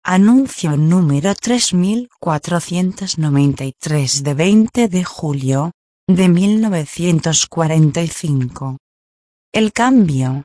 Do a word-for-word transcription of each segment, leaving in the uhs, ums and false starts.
Anuncio número tres mil cuatrocientos noventa y tres de veinte de julio, de mil novecientos cuarenta y cinco. El cambio.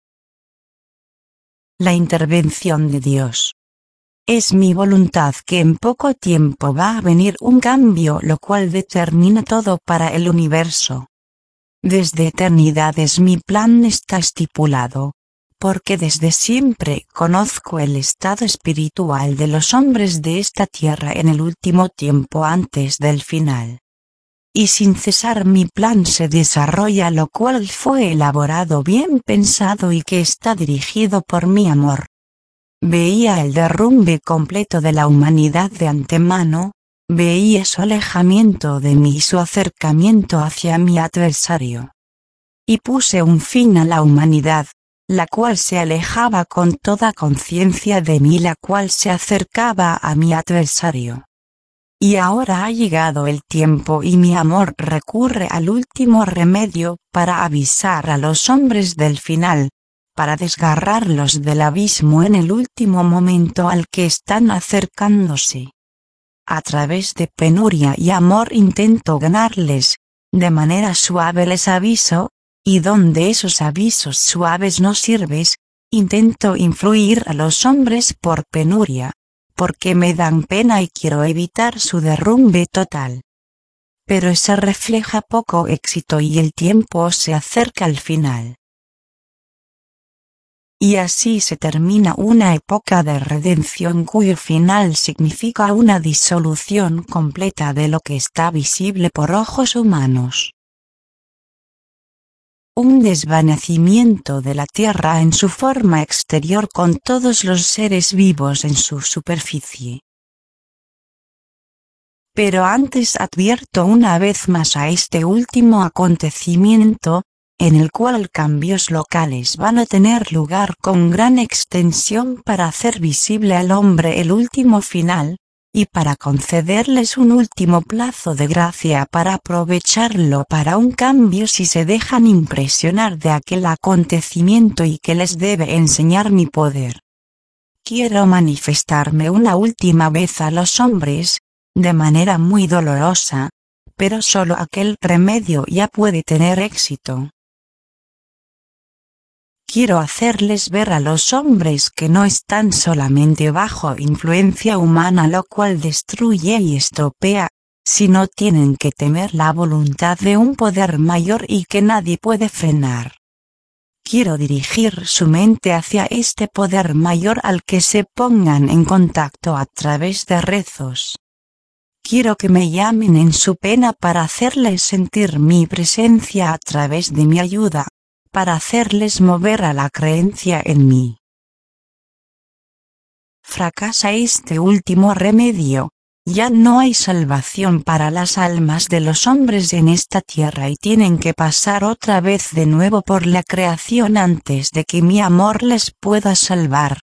La intervención de Dios. Es mi voluntad que en poco tiempo va a venir un cambio, lo cual determina todo para el universo. Desde eternidades mi plan está estipulado, porque desde siempre conozco el estado espiritual de los hombres de esta tierra en el último tiempo antes del final. Y sin cesar mi plan se desarrolla, lo cual fue elaborado, bien pensado y que está dirigido por mi amor. Veía el derrumbe completo de la humanidad de antemano, veía su alejamiento de mí y su acercamiento hacia mi adversario. Y puse un fin a la humanidad, la cual se alejaba con toda conciencia de mí, la cual se acercaba a mi adversario. Y ahora ha llegado el tiempo y mi amor recurre al último remedio para avisar a los hombres del final, para desgarrarlos del abismo en el último momento al que están acercándose. A través de penuria y amor intento ganarles, de manera suave les aviso, y donde esos avisos suaves no sirven, intento influir a los hombres por penuria, porque me dan pena y quiero evitar su derrumbe total. Pero se refleja poco éxito y el tiempo se acerca al final. Y así se termina una época de redención cuyo final significa una disolución completa de lo que está visible por ojos humanos. Un desvanecimiento de la tierra en su forma exterior con todos los seres vivos en su superficie. Pero antes advierto una vez más a este último acontecimiento, en el cual cambios locales van a tener lugar con gran extensión para hacer visible al hombre el último final, y para concederles un último plazo de gracia para aprovecharlo para un cambio si se dejan impresionar de aquel acontecimiento y que les debe enseñar mi poder. Quiero manifestarme una última vez a los hombres, de manera muy dolorosa, pero solo aquel remedio ya puede tener éxito. Quiero hacerles ver a los hombres que no están solamente bajo influencia humana, lo cual destruye y estropea, sino tienen que temer la voluntad de un poder mayor y que nadie puede frenar. Quiero dirigir su mente hacia este poder mayor al que se pongan en contacto a través de rezos. Quiero que me llamen en su pena para hacerles sentir mi presencia a través de mi ayuda, para hacerles mover a la creencia en mí. Fracasa este último remedio, ya no hay salvación para las almas de los hombres en esta tierra y tienen que pasar otra vez de nuevo por la creación antes de que mi amor les pueda salvar.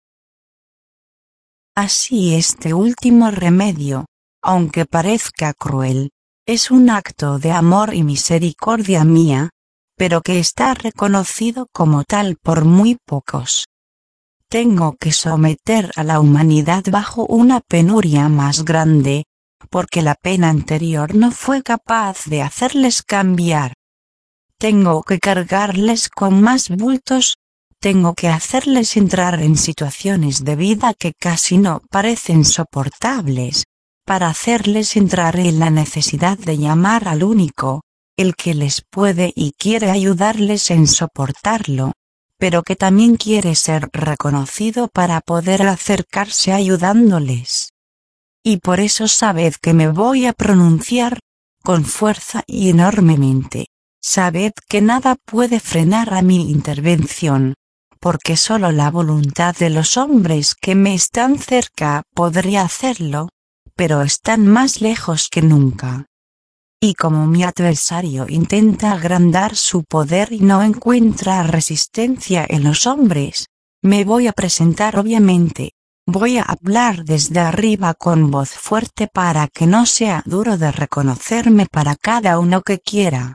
Así este último remedio, aunque parezca cruel, es un acto de amor y misericordia mía, pero que está reconocido como tal por muy pocos. Tengo que someter a la humanidad bajo una penuria más grande, porque la pena anterior no fue capaz de hacerles cambiar. Tengo que cargarles con más bultos, tengo que hacerles entrar en situaciones de vida que casi no parecen soportables, para hacerles entrar en la necesidad de llamar al único, el que les puede y quiere ayudarles en soportarlo, pero que también quiere ser reconocido para poder acercarse ayudándoles. Y por eso sabed que me voy a pronunciar, con fuerza y enormemente, sabed que nada puede frenar a mi intervención, porque solo la voluntad de los hombres que me están cerca podría hacerlo, pero están más lejos que nunca. Y como mi adversario intenta agrandar su poder y no encuentra resistencia en los hombres, me voy a presentar obviamente, voy a hablar desde arriba con voz fuerte para que no sea duro de reconocerme para cada uno que quiera.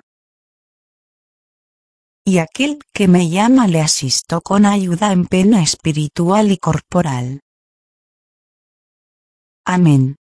Y aquel que me llama le asisto con ayuda en pena espiritual y corporal. Amén.